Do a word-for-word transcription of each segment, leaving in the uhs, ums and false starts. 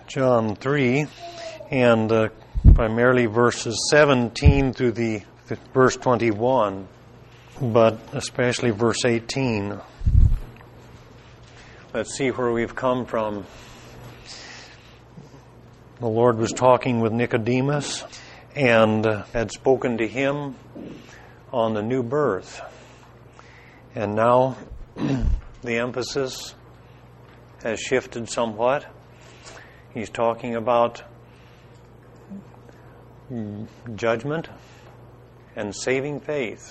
John three, and uh, primarily verses seventeen through the, the verse twenty-one, but especially verse eighteen. Let's see where we've come from. The Lord was talking with Nicodemus and uh, had spoken to him on the new birth. And now the emphasis has shifted somewhat. He's talking about judgment and saving faith.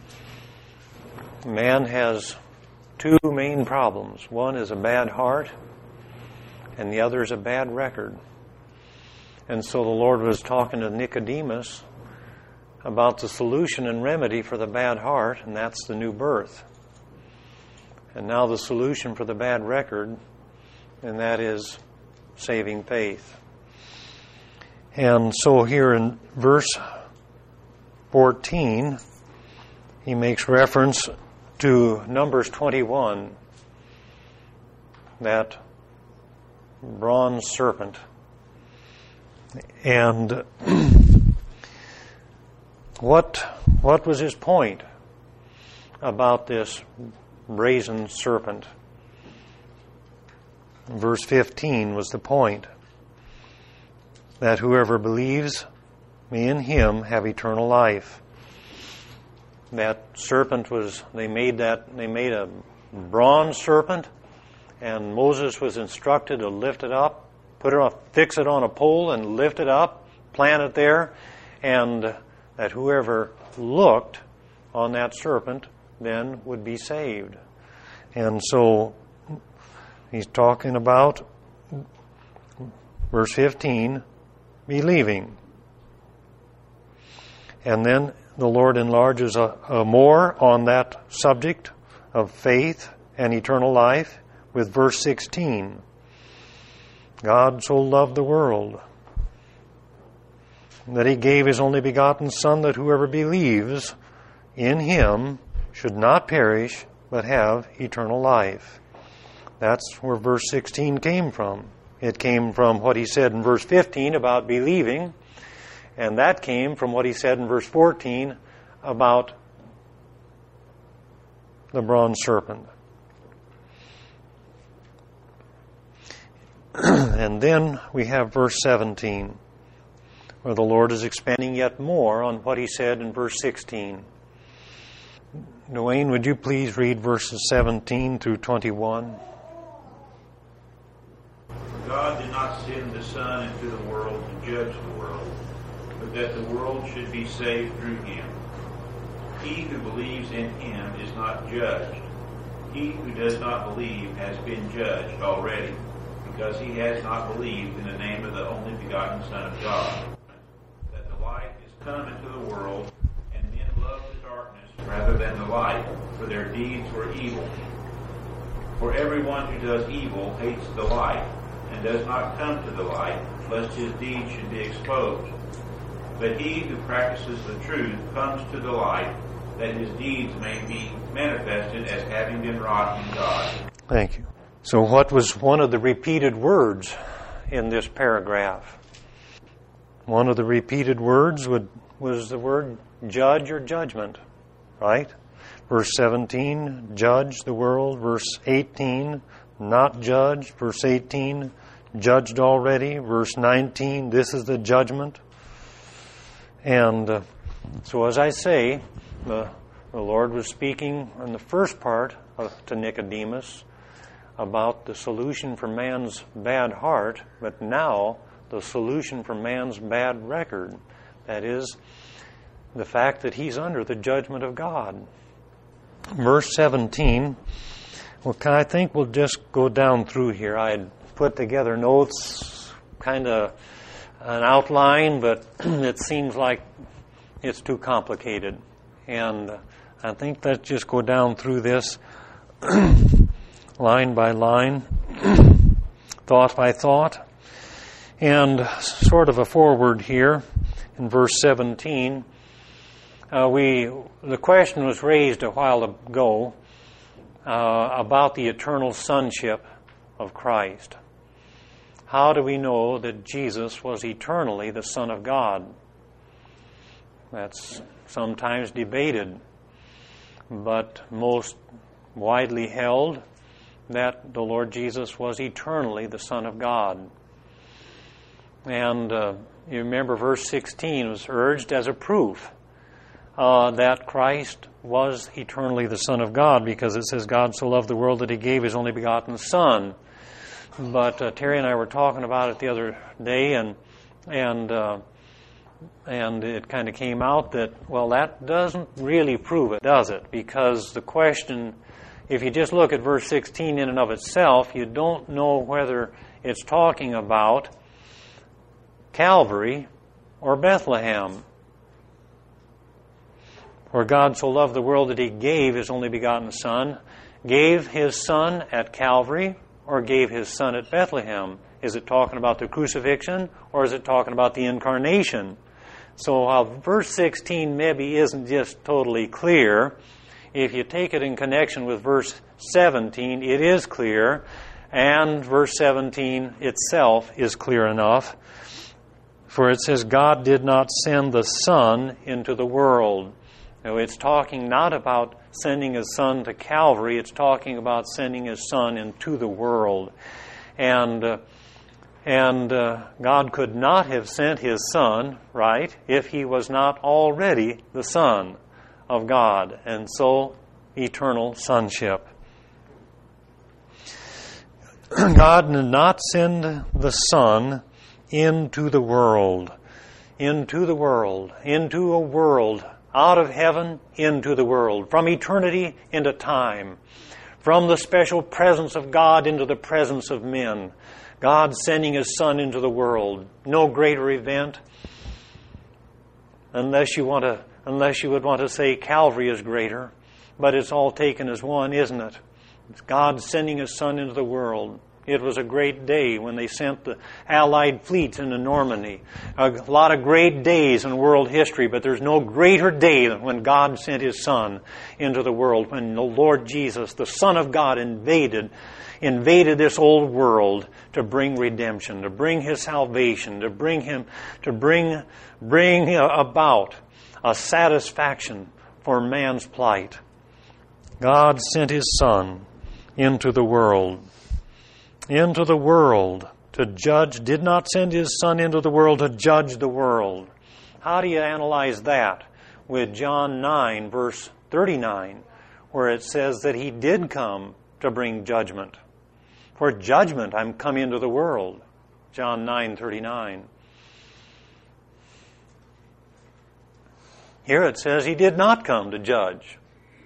Man has two main problems. One is a bad heart, and the other is a bad record. And so the Lord was talking to Nicodemus about the solution and remedy for the bad heart, and that's the new birth. And now the solution for the bad record, and that is saving faith. And so here in verse fourteen, he makes reference to Numbers twenty-one, that bronze serpent. And what what was his point about this brazen serpent? Verse fifteen was the point, that whoever believes me in him have eternal life. That serpent was, they made that, they made a bronze serpent, and Moses was instructed to lift it up, put it on, fix it on a pole and lift it up, plant it there, and that whoever looked on that serpent then would be saved. And so he's talking about, verse fifteen, believing. And then the Lord enlarges a, a more on that subject of faith and eternal life with verse sixteen. God so loved the world that he gave his only begotten Son, that whoever believes in him should not perish but have eternal life. That's where verse sixteen came from. It came from what he said in verse fifteen about believing, and that came from what he said in verse fourteen about the bronze serpent. And then we have verse seventeen, where the Lord is expanding yet more on what he said in verse sixteen. Dwayne, would you please read verses seventeen through twenty-one? God did not send the Son into the world to judge the world, but that the world should be saved through him. He who believes in him is not judged. He who does not believe has been judged already, because he has not believed in the name of the only begotten Son of God. That the light is come into the world, and men love the darkness rather than the light, for their deeds were evil. For everyone who does evil hates the light, and does not come to the light, lest his deeds should be exposed. But he who practices the truth comes to the light, that his deeds may be manifested as having been wrought in God. Thank you. So what was one of the repeated words in this paragraph? One of the repeated words would, was the word judge or judgment, right? Verse seventeen, judge the world. Verse eighteen, not judge. Verse eighteen, judged already. Verse nineteen, this is the judgment. And uh, so as I say, the, the Lord was speaking in the first part of, to Nicodemus about the solution for man's bad heart, but now the solution for man's bad record. That is, the fact that he's under the judgment of God. Verse seventeen, well, I think we'll just go down through here. I had put together notes, kind of an outline, but it seems like it's too complicated. And I think let's just go down through this line by line, thought by thought. And sort of a forward here in verse seventeen. Uh, we the question was raised a while ago uh, about the eternal sonship of Christ. How do we know that Jesus was eternally the Son of God? That's sometimes debated, but most widely held that the Lord Jesus was eternally the Son of God. And uh, you remember verse sixteen was urged as a proof uh, that Christ was eternally the Son of God, because it says, God so loved the world that He gave His only begotten Son. But uh, Terry and I were talking about it the other day, and and uh, and it kind of came out that, well, that doesn't really prove it, does it? Because the question, if you just look at verse sixteen in and of itself, you don't know whether it's talking about Calvary or Bethlehem. For God so loved the world that He gave His only begotten Son. Gave His Son at Calvary or gave His Son at Bethlehem? Is it talking about the crucifixion or is it talking about the incarnation? So while verse sixteen maybe isn't just totally clear, if you take it in connection with verse seventeen, it is clear, and verse seventeen itself is clear enough. For it says, God did not send the Son into the world. Now, it's talking not about sending His Son to Calvary, it's talking about sending His Son into the world. And uh, and uh, God could not have sent His Son, right, if He was not already the Son of God. And so, eternal sonship. God did not send the Son into the world. Into the world. Into a world. Out of heaven into the world. From eternity into time. From the special presence of God into the presence of men. God sending His Son into the world. No greater event. Unless you want to, unless you would want to say Calvary is greater. But it's all taken as one, isn't it? It's God sending His Son into the world. It was a great day when they sent the Allied fleets into Normandy. A lot of great days in world history, but there's no greater day than when God sent His Son into the world, when the Lord Jesus, the Son of God, invaded, invaded this old world to bring redemption, to bring His salvation, to bring Him, to bring, bring about a satisfaction for man's plight. God sent His Son into the world. Into the world to judge, did not send His Son into the world to judge the world. How do you analyze that? With John nine, verse thirty-nine, where it says that He did come to bring judgment. For judgment I'm come into the world. John nine, thirty-nine. Here it says He did not come to judge.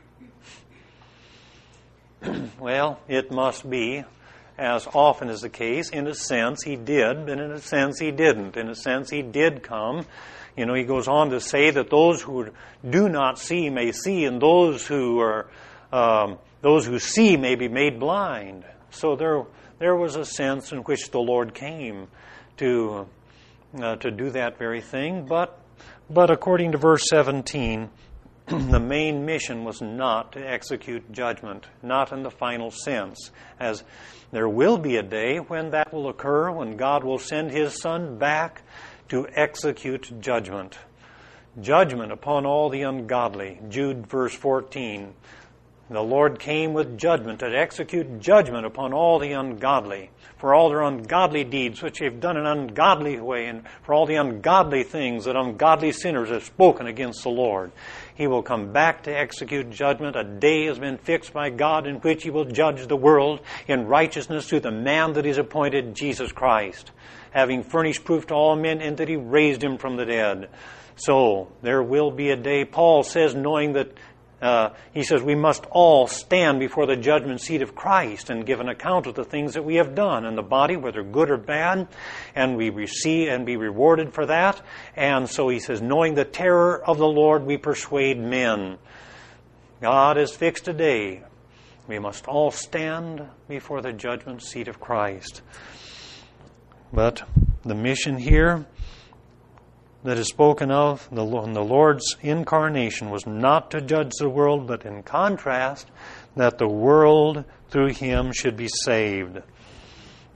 Well, it must be, as often is the case, in a sense He did, and in a sense He didn't. In a sense He did come. You know, He goes on to say that those who do not see may see, and those who are um, those who see may be made blind. So there, there was a sense in which the Lord came to uh, to do that very thing. But but according to verse seventeen, the main mission was not to execute judgment, not in the final sense, as there will be a day when that will occur, when God will send His Son back to execute judgment. Judgment upon all the ungodly. Jude verse fourteen. The Lord came with judgment to execute judgment upon all the ungodly, for all their ungodly deeds which they've done in an ungodly way, and for all the ungodly things that ungodly sinners have spoken against the Lord. He will come back to execute judgment. A day has been fixed by God in which He will judge the world in righteousness through the man that He's appointed, Jesus Christ, having furnished proof to all men in that He raised Him from the dead. So there will be a day, Paul says, knowing that Uh, he says we must all stand before the judgment seat of Christ and give an account of the things that we have done in the body, whether good or bad, and we receive and be rewarded for that. And so he says, knowing the terror of the Lord, we persuade men. God has fixed a day. We must all stand before the judgment seat of Christ. But the mission here that is spoken of in the Lord's incarnation was not to judge the world, but in contrast, that the world through Him should be saved.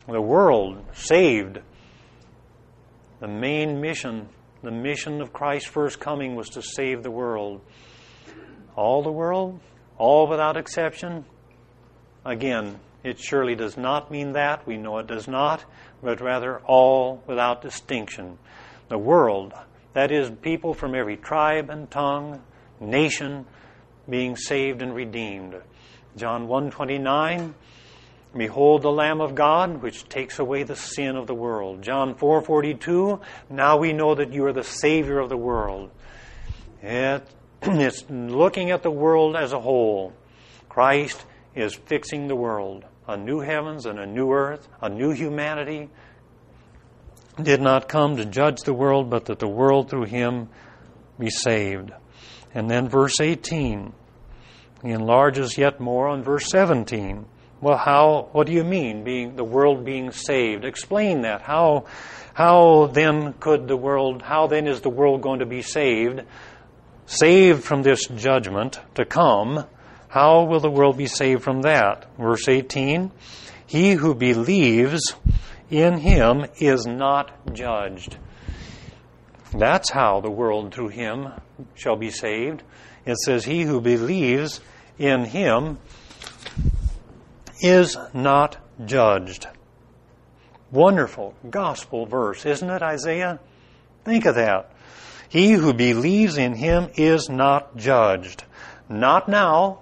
The world saved. The main mission, the mission of Christ's first coming was to save the world. All the world, all without exception. Again, it surely does not mean that. We know it does not, but rather all without distinction. The world, that is, people from every tribe and tongue, nation, being saved and redeemed. John one twenty-nine, behold the Lamb of God, which takes away the sin of the world. John four forty-two, now we know that you are the Savior of the world. It, it's looking at the world as a whole. Christ is fixing the world. A new heavens and a new earth, a new humanity, did not come to judge the world, but that the world through him be saved. And then verse eighteen, he enlarges yet more on verse seventeen. Well, how? What do you mean, being the world being saved? Explain that. How, how then could the world? How then is the world going to be saved? Saved from this judgment to come. How will the world be saved from that? Verse eighteen, he who believes in him is not judged. That's how the world through him shall be saved. It says, he who believes in him is not judged. Wonderful gospel verse, isn't it, Isaiah? Think of that. He who believes in him is not judged. Not now,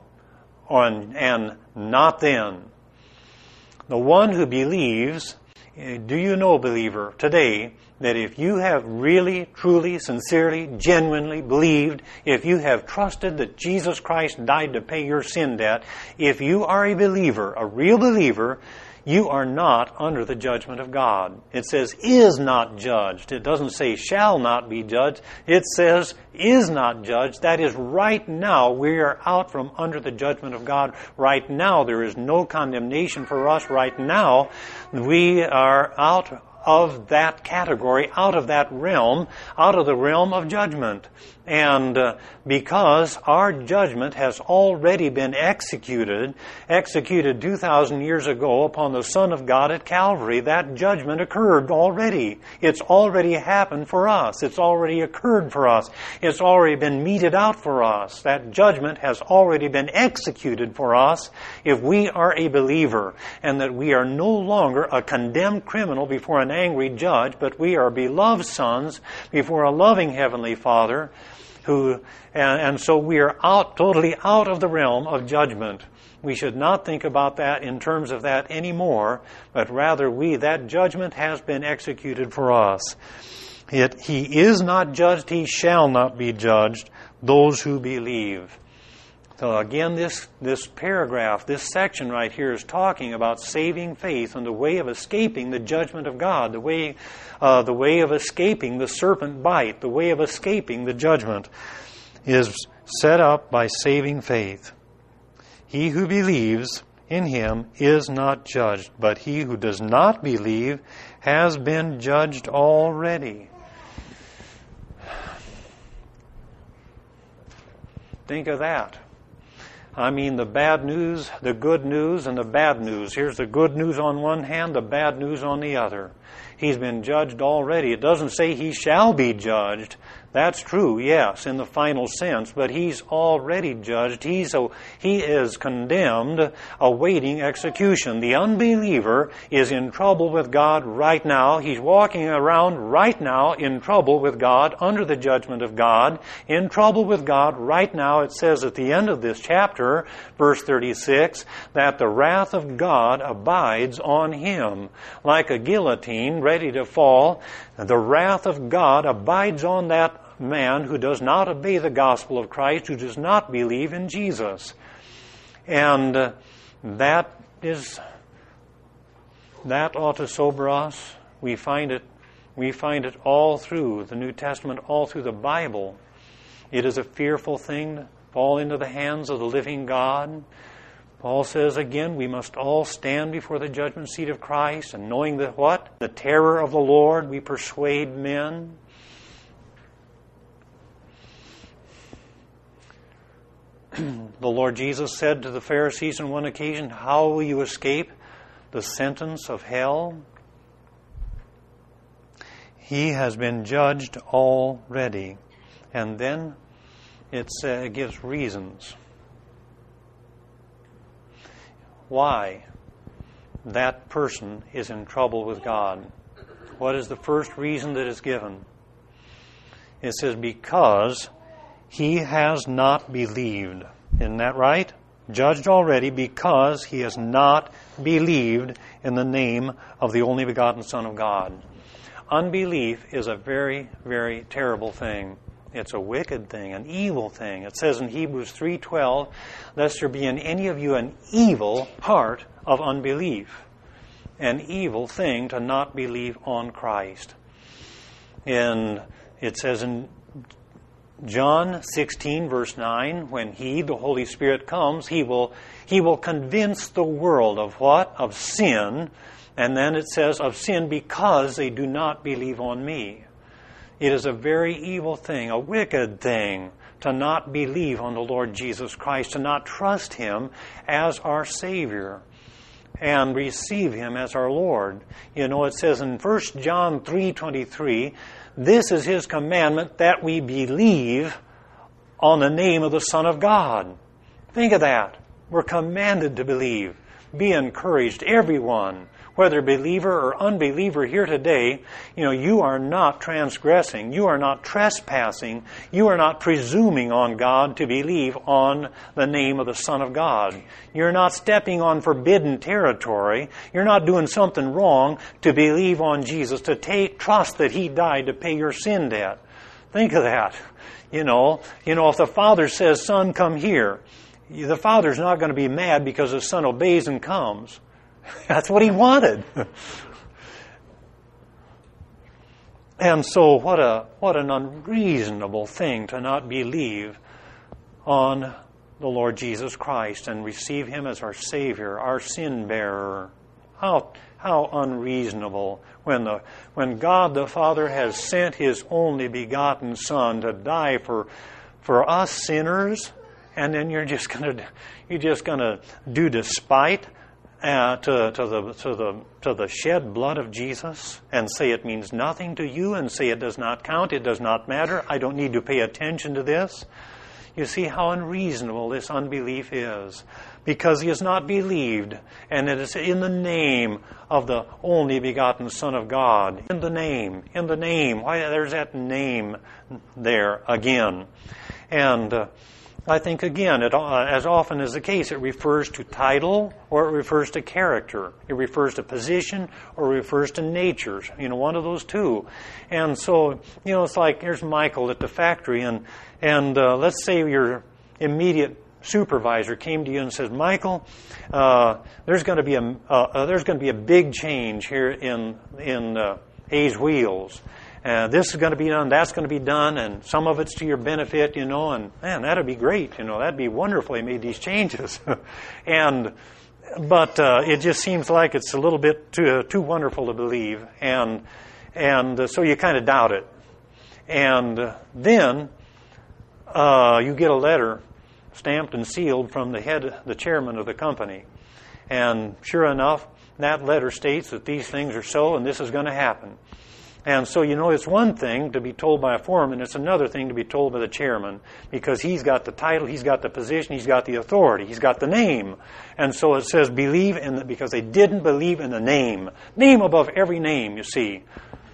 and not then. The one who believes, do you know, believer, today, that if you have really, truly, sincerely, genuinely believed, if you have trusted that Jesus Christ died to pay your sin debt, if you are a believer, a real believer, you are not under the judgment of God. It says is not judged. It doesn't say shall not be judged. It says is not judged. That is, right now we are out from under the judgment of God. Right now there is no condemnation for us. Right now we are out of that category, out of that realm, out of the realm of judgment. And uh, because our judgment has already been executed, executed two thousand years ago upon the Son of God at Calvary, that judgment occurred already. It's already happened for us. It's already occurred for us. It's already been meted out for us. That judgment has already been executed for us if we are a believer, and that we are no longer a condemned criminal before an angry judge, but we are beloved sons before a loving Heavenly Father, who, and, and so we are out, totally out of the realm of judgment. We should not think about that in terms of that anymore, but rather we, that judgment has been executed for us. It, he is not judged, he shall not be judged, those who believe. So again, this, this paragraph, this section right here is talking about saving faith and the way of escaping the judgment of God, the way, uh, the way of escaping the serpent bite, the way of escaping the judgment is set up by saving faith. He who believes in him is not judged, but he who does not believe has been judged already. Think of that. I mean, the bad news, the good news, and the bad news. Here's the good news on one hand, the bad news on the other. He's been judged already. It doesn't say he shall be judged. That's true, yes, in the final sense, but he's already judged. He's a, he is condemned, awaiting execution. The unbeliever is in trouble with God right now. He's walking around right now in trouble with God, under the judgment of God, in trouble with God right now. It says at the end of this chapter, verse thirty-six, that the wrath of God abides on him. Like a guillotine ready to fall, the wrath of God abides on that man who does not obey the gospel of Christ, who does not believe in Jesus. And uh, that is that ought to sober us. We find it we find it all through the New Testament, all through the Bible. It is a fearful thing to fall into the hands of the living God. Paul says again, we must all stand before the judgment seat of Christ, and knowing that what? The terror of the Lord, we persuade men. The Lord Jesus said to the Pharisees on one occasion, how will you escape the sentence of hell? He has been judged already. And then it uh, gives reasons why that person is in trouble with God. What is the first reason that is given? It says, because he has not believed. Isn't that right? Judged already because he has not believed in the name of the only begotten Son of God. Unbelief is a very, very terrible thing. It's a wicked thing, an evil thing. It says in Hebrews three twelve, lest there be in any of you an evil heart of unbelief. An evil thing to not believe on Christ. And it says in John sixteen, verse nine, when He, the Holy Spirit, comes, He will, He will convince the world of what? Of sin. And then it says, of sin because they do not believe on me. It is a very evil thing, a wicked thing, to not believe on the Lord Jesus Christ, to not trust Him as our Savior and receive Him as our Lord. You know, it says in First John three twenty-three, this is His commandment, that we believe on the name of the Son of God. Think of that. We're commanded to believe. Be encouraged, everyone, whether believer or unbeliever here today. You know, you are not transgressing. You are not trespassing. You are not presuming on God to believe on the name of the Son of God. You're not stepping on forbidden territory. You're not doing something wrong to believe on Jesus, to take trust that He died to pay your sin debt. Think of that. You know, you know, if the Father says, Son, come here, the Father's not going to be mad because the Son obeys and comes. That's what He wanted. And so what a what an unreasonable thing to not believe on the Lord Jesus Christ and receive Him as our Savior, our sin bearer. How how unreasonable when the when God the Father has sent His only begotten Son to die for for us sinners, and then you're just gonna you're just gonna do despite Uh, to, to the to the to the shed blood of Jesus and say it means nothing to you and say it does not count, it does not matter, I don't need to pay attention to this. You see how unreasonable this unbelief is, because he has not believed, and it is in the name of the only begotten Son of God. In the name, in the name. Why, there's that name there again. And uh, I think, again, it, uh, as often as the case, it refers to title or it refers to character. It refers to position or it refers to nature. You know, one of those two. And so, you know, it's like, here's Michael at the factory, and, and uh, let's say your immediate supervisor came to you and says, Michael, uh, there's going to be a uh, there's going to be a big change here in in uh, Hayes Wheels. Uh, this is going to be done, that's going to be done, and some of it's to your benefit, you know, and man, that'd be great, you know, that'd be wonderful, he made these changes. and, but uh, it just seems like it's a little bit too, uh, too wonderful to believe, and, and uh, so you kind of doubt it. And uh, then uh, you get a letter stamped and sealed from the head, the chairman of the company. And sure enough, that letter states that these things are so, and this is going to happen. And so, you know, it's one thing to be told by a foreman, it's another thing to be told by the chairman, because he's got the title, he's got the position, he's got the authority, he's got the name. And so it says believe in the, because they didn't believe in the name. Name above every name, you see.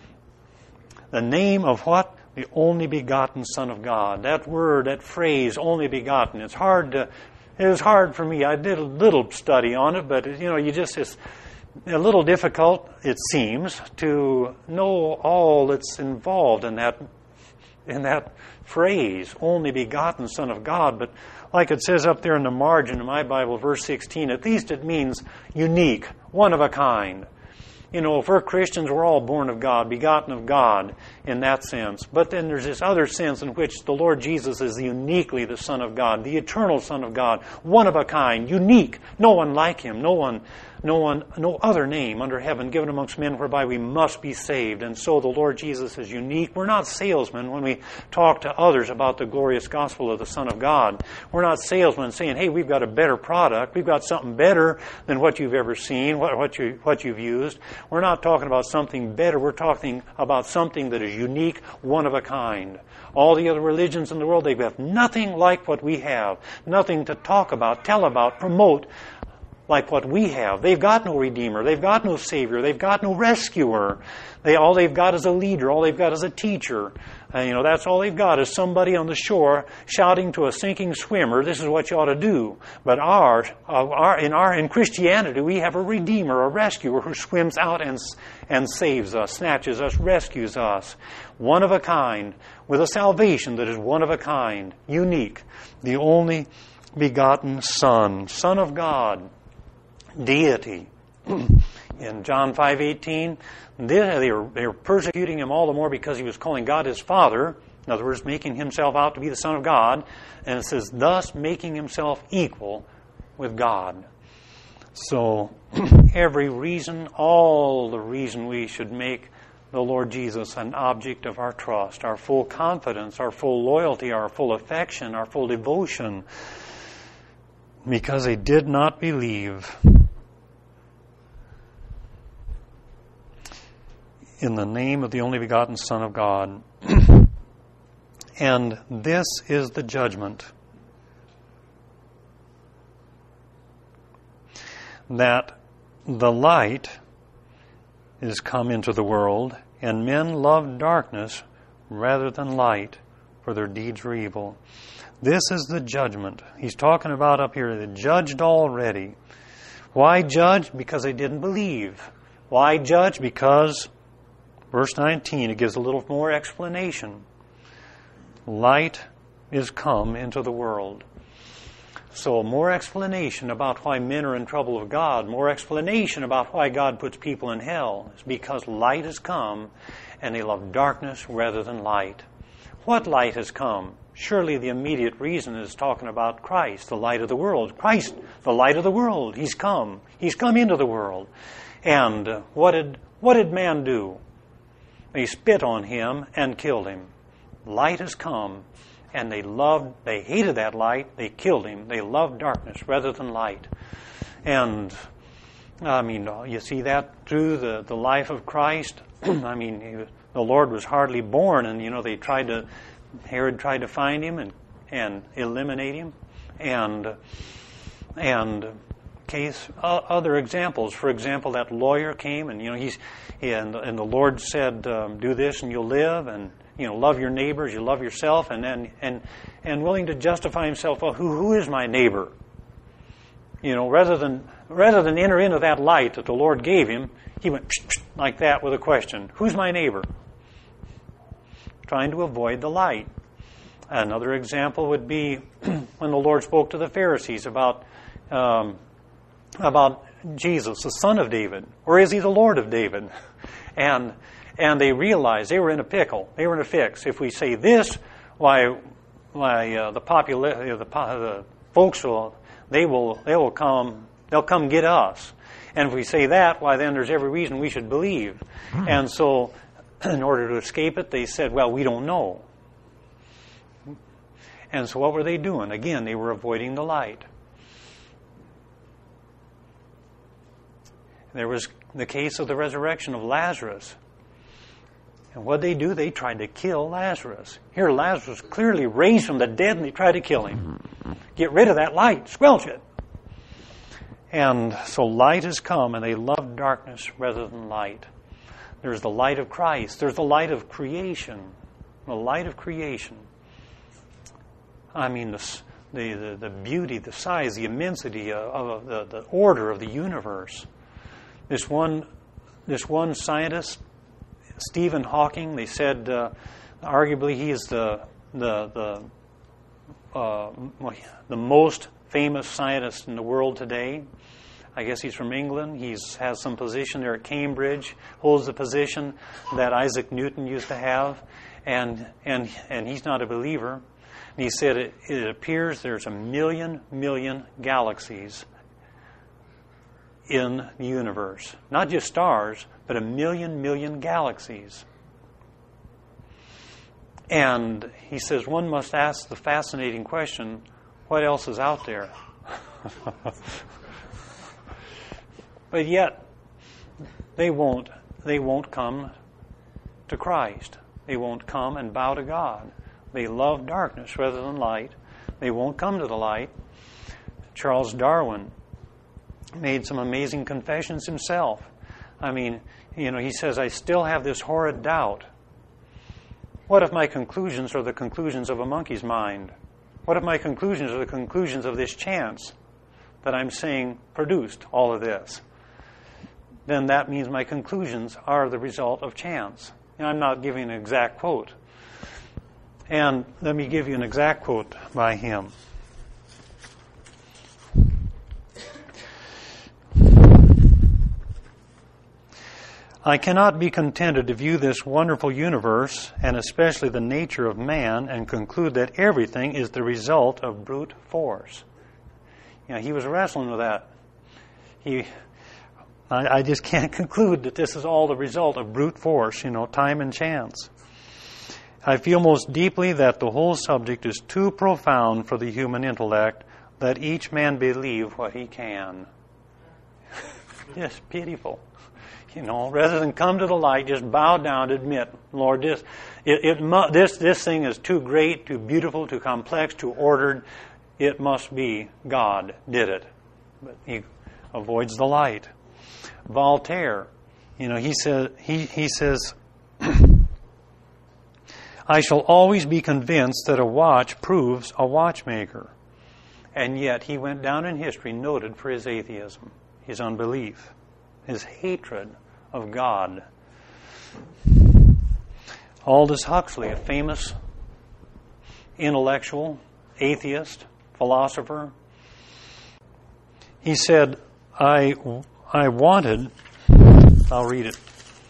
The name of what? The only begotten Son of God. That word, that phrase, only begotten, it's hard to, it was hard for me. I did a little study on it, but, you know, you just, it's, a little difficult, it seems, to know all that's involved in that in that phrase, only begotten Son of God. But like it says up there in the margin of my Bible, verse sixteen, at least it means unique, one of a kind. You know, if we're Christians, we're all born of God, begotten of God in that sense. But then there's this other sense in which the Lord Jesus is uniquely the Son of God, the eternal Son of God, one of a kind, unique, no one like Him, no one no one, no other name under heaven given amongst men whereby we must be saved. And so the Lord Jesus is unique. We're not salesmen when we talk to others about the glorious gospel of the Son of God. We're not salesmen saying, hey, we've got a better product. We've got something better than what you've ever seen, what, what, you, what you've used. We're not talking about something better. We're talking about something that is unique, one of a kind. All the other religions in the world, they've got nothing like what we have. Nothing to talk about, tell about, promote like what we have. They've got no Redeemer. They've got no Savior. They've got no Rescuer. They all they've got is a leader. All they've got is a teacher. Uh, you know, that's all they've got is somebody on the shore shouting to a sinking swimmer, this is what you ought to do. But our, uh, our, in our in Christianity, we have a Redeemer, a Rescuer who swims out and, and saves us, snatches us, rescues us. One of a kind, with a salvation that is one of a kind, unique. The only begotten Son, Son of God, deity. In John five eighteen, they were, they were persecuting him all the more because he was calling God his Father. In other words, making himself out to be the Son of God. And it says, thus making himself equal with God. So, every reason, all the reason we should make the Lord Jesus an object of our trust, our full confidence, our full loyalty, our full affection, our full devotion, because they did not believe in the name of the only begotten Son of God. And this is the judgment, that the light is come into the world, and men love darkness rather than light, for their deeds were evil. This is the judgment. He's talking about up here, they judged already. Why judge? Because they didn't believe. Why judge? Because, verse nineteen, it gives a little more explanation. Light is come into the world. So more explanation about why men are in trouble with God, more explanation about why God puts people in hell, is because light has come and they love darkness rather than light. What light has come? Surely the immediate reason is talking about Christ, the light of the world. Christ, the light of the world. He's come. He's come into the world. And uh, what did what did man do? They spit on him and killed him. Light has come, and they loved, they hated that light, they killed him. They loved darkness rather than light. And, I mean, you see that through the, the life of Christ. I mean, he, the Lord was hardly born, and, you know, they tried to, Herod tried to find him and, and eliminate him. And, and case, uh, other examples. For example, that lawyer came, and, you know, he's, and, and the Lord said, um, do this and you'll live, and, you know, love your neighbors, you love yourself, and then and and willing to justify himself. Well, who who is my neighbor? You know, rather than rather than enter into that light that the Lord gave him, he went like that with a question: who's my neighbor? Trying to avoid the light. Another example would be when the Lord spoke to the Pharisees about um, about Jesus, the son of David, or is he the Lord of David? And And they realized they were in a pickle. They were in a fix. If we say this, why, why uh, the popula- the, the folks will, they will, they will come, they'll come get us. And if we say that, why then there's every reason we should believe. Mm. And so, in order to escape it, they said, well, we don't know. And so what were they doing? Again, they were avoiding the light. There was the case of the resurrection of Lazarus. And what they do, they tried to kill Lazarus. Here, Lazarus was clearly raised from the dead, and they tried to kill him. Get rid of that light. Squelch it. And so light has come, and they love darkness rather than light. There's the light of Christ. There's the light of creation. The light of creation. I mean, the, the, the beauty, the size, the immensity of, of the, the order of the universe. This one, this one scientist, Stephen Hawking, they said, uh, arguably he is the the the uh, the most famous scientist in the world today. I guess he's from England. He has some position there at Cambridge, holds the position that Isaac Newton used to have, and and and he's not a believer. And he said it, it appears there's a million million galaxies in the universe. Not just stars, but a million, million galaxies. And he says one must ask the fascinating question, what else is out there? But yet, they won't, they won't come to Christ. They won't come and bow to God. They love darkness rather than light. They won't come to the light. Charles Darwin made some amazing confessions himself. I mean, you know, he says, I still have this horrid doubt. What if my conclusions are the conclusions of a monkey's mind? What if my conclusions are the conclusions of this chance that I'm saying produced all of this? Then that means my conclusions are the result of chance. And I'm not giving an exact quote. And let me give you an exact quote by him. I cannot be contented to view this wonderful universe, and especially the nature of man, and conclude that everything is the result of brute force. You know, he was wrestling with that. He, I, I just can't conclude that this is all the result of brute force, you know, time and chance. I feel most deeply that the whole subject is too profound for the human intellect, that each man believe what he can. Just pitiful. You know, rather than come to the light, just bow down, admit, Lord, this, it, it mu- this, this thing is too great, too beautiful, too complex, too ordered. It must be God did it. But he avoids the light. Voltaire, you know, he says, he, he says, I shall always be convinced that a watch proves a watchmaker. And yet he went down in history noted for his atheism, his unbelief, his hatred of God. Aldous Huxley, a famous intellectual, atheist, philosopher, he said, I, I wanted, I'll read it,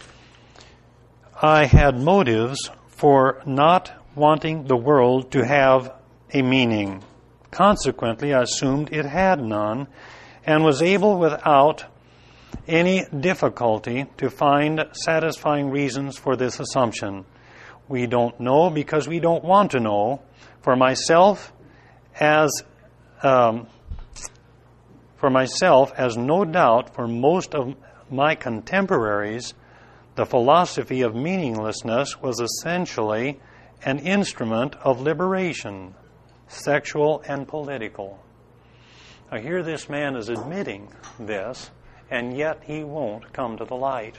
I had motives for not wanting the world to have a meaning. Consequently, I assumed it had none, and was able without any difficulty to find satisfying reasons for this assumption. We don't know because we don't want to know. For myself, as um, for myself, as no doubt for most of my contemporaries, the philosophy of meaninglessness was essentially an instrument of liberation, sexual and political. Now here this man is admitting this, and yet he won't come to the light.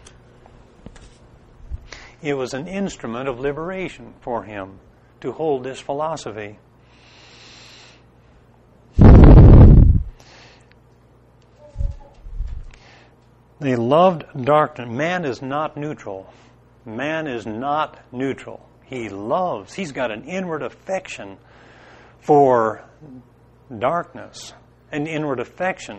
It was an instrument of liberation for him to hold this philosophy. They loved darkness. Man is not neutral. Man is not neutral. He loves. He's got an inward affection for darkness, an inward affection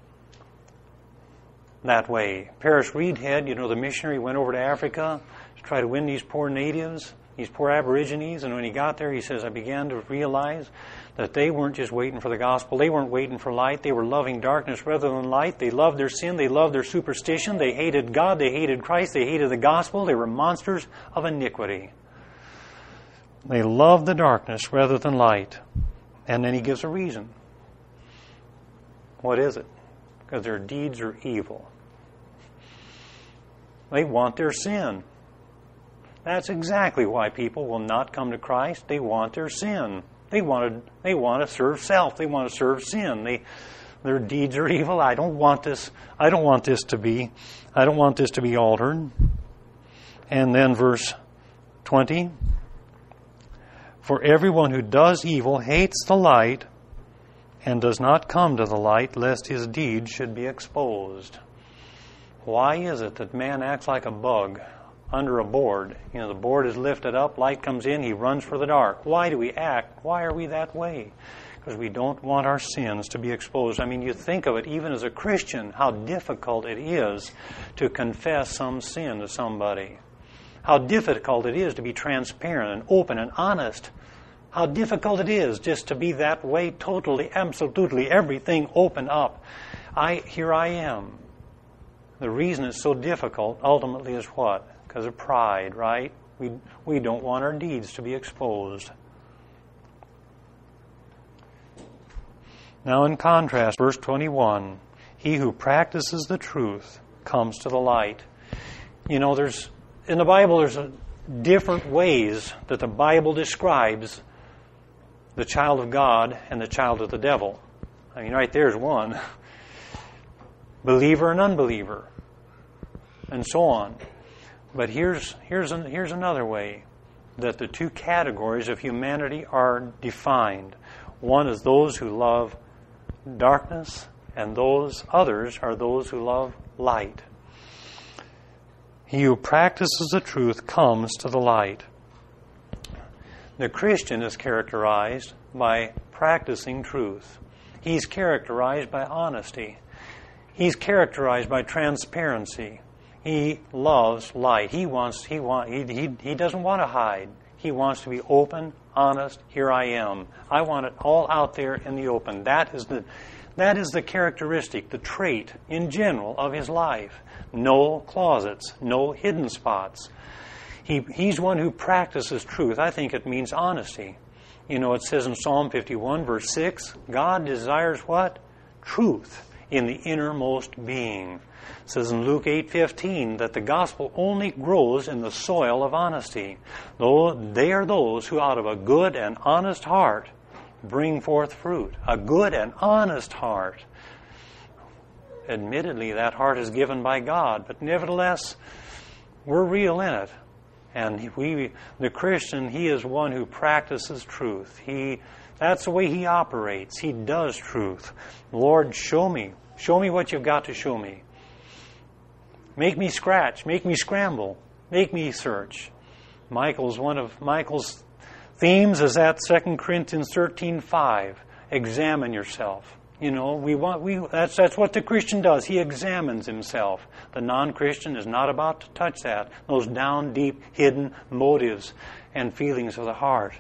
that way. Paris Reedhead, you know, the missionary, went over to Africa to try to win these poor natives, these poor aborigines, and when he got there, he says, I began to realize that they weren't just waiting for the gospel. They weren't waiting for light. They were loving darkness rather than light. They loved their sin. They loved their superstition. They hated God. They hated Christ. They hated the gospel. They were monsters of iniquity. They loved the darkness rather than light. And then he gives a reason. What is it? Because their deeds are evil. They want their sin. That's exactly why people will not come to Christ. They want their sin. They want to, they want to serve self. They want to serve sin. They, their deeds are evil. I don't want this. I don't want this to be. I don't want this to be altered. And then verse twenty. For everyone who does evil hates the light and does not come to the light, lest his deeds should be exposed. Why is it that man acts like a bug under a board? You know, the board is lifted up, light comes in, he runs for the dark. Why do we act? Why are we that way? Because we don't want our sins to be exposed. I mean, you think of it, even as a Christian, how difficult it is to confess some sin to somebody. How difficult it is to be transparent and open and honest. How difficult it is just to be that way, totally, absolutely, everything open up. I here I am. The reason it's so difficult ultimately is what? Because of pride, right? We we don't want our deeds to be exposed. Now in contrast, verse twenty-one, he who practices the truth comes to the light. You know, there's in the Bible there's a, different ways that the Bible describes the child of God and the child of the devil. I mean, right there's one. Believer and unbeliever. And so on. But here's here's an, here's another way that the two categories of humanity are defined. One is those who love darkness, and those others are those who love light. He who practices the truth comes to the light. The Christian is characterized by practicing truth. He's characterized by honesty. He's characterized by transparency. He loves light. He wants. He want. He, he he doesn't want to hide. He wants to be open, honest. Here I am. I want it all out there in the open. That is the, that is the characteristic, the trait in general of his life. No closets, no hidden spots. He he's one who practices truth. I think it means honesty. You know, it says in Psalm fifty-one, verse six, God desires what? Truth in the innermost being. It says in Luke eight fifteen that the gospel only grows in the soil of honesty. Though they are those who out of a good and honest heart bring forth fruit. A good and honest heart. Admittedly, that heart is given by God, but nevertheless, we're real in it. And we, the Christian, he is one who practices truth. He, that's the way he operates. He does truth. Lord, show me. Show me what you've got to show me. Make me scratch. Make me scramble. Make me search. Michael's one of Michael's themes is at Second Corinthians thirteen five. Examine yourself. You know, we want we that's that's what the Christian does. He examines himself. The non-Christian is not about to touch that. Those down deep hidden motives and feelings of the heart.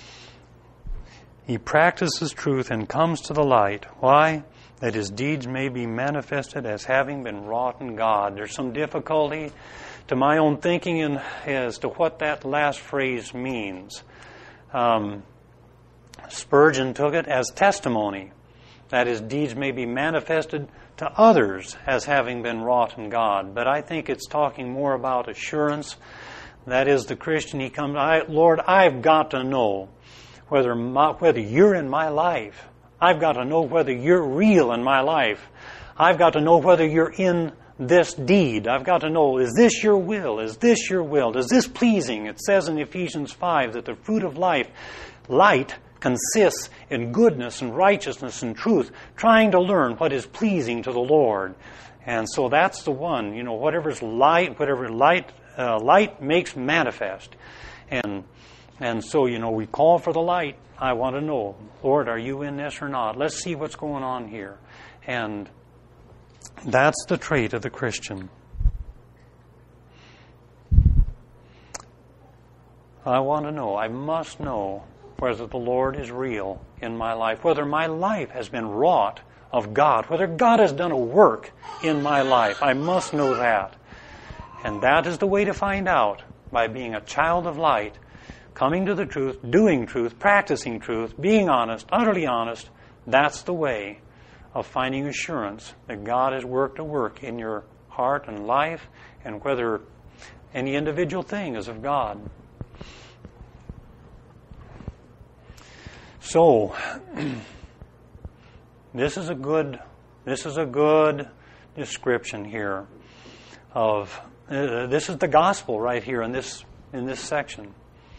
He practices truth and comes to the light. Why? That his deeds may be manifested as having been wrought in God. There's some difficulty to my own thinking in, as to what that last phrase means. Um, Spurgeon took it as testimony, that his deeds may be manifested to others as having been wrought in God. But I think it's talking more about assurance. That is, the Christian, he comes, I, Lord, I've got to know whether my, whether you're in my life. I've got to know whether you're real in my life. I've got to know whether you're in this deed. I've got to know, is this your will? Is this your will? Is this pleasing? It says in Ephesians five that the fruit of life, light, consists in goodness and righteousness and truth, trying to learn what is pleasing to the Lord. And so that's the one, you know, whatever's light, whatever light, uh, light makes manifest. And and so, you know, we call for the light. I want to know, Lord, are you in this or not? Let's see what's going on here. And that's the trait of the Christian. I want to know, I must know whether the Lord is real in my life, whether my life has been wrought of God, whether God has done a work in my life. I must know that. And that is the way to find out, by being a child of light, coming to the truth, doing truth, practicing truth, being honest, utterly honest. That's the way of finding assurance that God has worked a work in your heart and life, and whether any individual thing is of God. So, this is a good, this is a good description here of uh, this is the gospel right here in this in this section.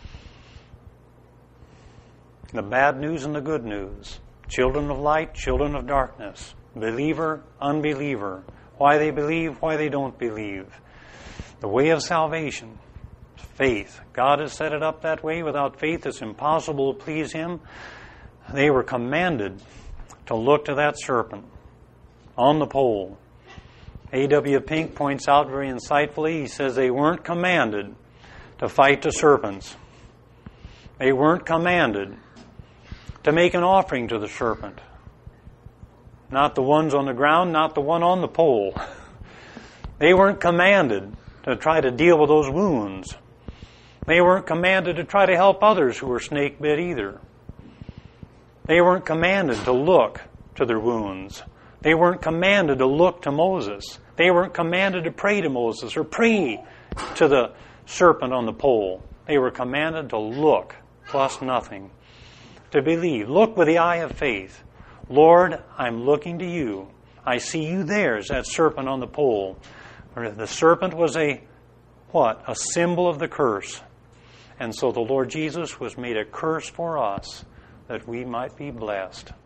The bad news and the good news. Children of light, children of darkness. Believer, unbeliever. Why they believe, why they don't believe. The way of salvation. Faith. God has set it up that way. Without faith, it's impossible to please Him. They were commanded to look to that serpent on the pole. A W Pink points out very insightfully, he says they weren't commanded to fight the serpents. They weren't commanded to make an offering to the serpent. Not the ones on the ground, not the one on the pole. They weren't commanded to try to deal with those wounds. They weren't commanded to try to help others who were snake bit either. They weren't commanded to look to their wounds. They weren't commanded to look to Moses. They weren't commanded to pray to Moses or pray to the serpent on the pole. They were commanded to look, plus nothing. To believe. Look with the eye of faith. Lord, I'm looking to you. I see you there as that serpent on the pole. The serpent was a, what? A symbol of the curse. And so the Lord Jesus was made a curse for us that we might be blessed.